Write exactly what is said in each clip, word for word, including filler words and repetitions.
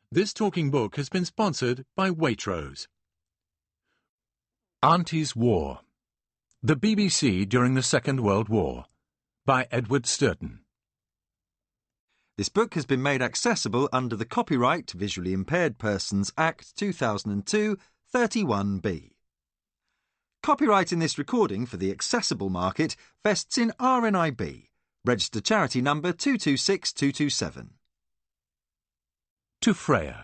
This talking book has been sponsored by Waitrose. Auntie's War. The B B C during the Second World War by Edward Sturton. This book has been made accessible under the Copyright Visually Impaired Persons Act two thousand two, thirty-one B. Copyright in this recording for the accessible market vests in R N I B, registered charity number two two six two two seven. To Freya.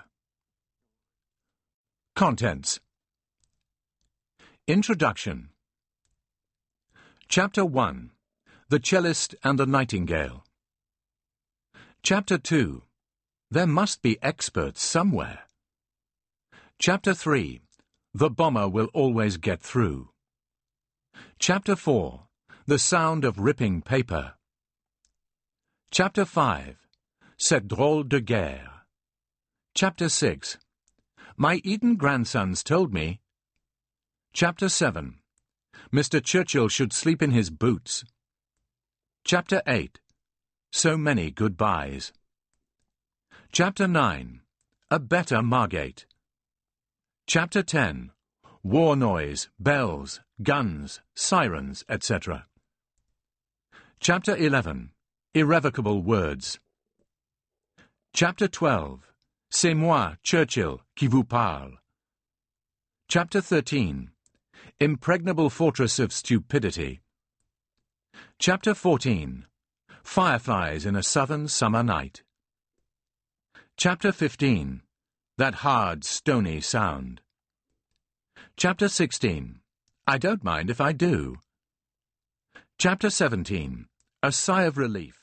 Contents. Introduction. Chapter one. The Cellist and the Nightingale. Chapter two. There must be experts somewhere. Chapter three. The bomber will always get through. Chapter four. The sound of ripping paper. Chapter five. Cette drôle de guerre. Chapter six. My Eton grandsons told me. Chapter seven. Mister Churchill should sleep in his boots. Chapter eight. So many goodbyes. Chapter nine. A better Margate. Chapter ten. War noise, bells, guns, sirens, et cetera. Chapter eleven. Irrevocable words. Chapter twelve. C'est moi, Churchill, qui vous parle. Chapter thirteen. Impregnable fortress of stupidity. Chapter fourteen. Fireflies in a southern summer night. Chapter fifteen. That hard, stony sound. Chapter sixteen. I don't mind if I do. Chapter seventeen. A sigh of relief.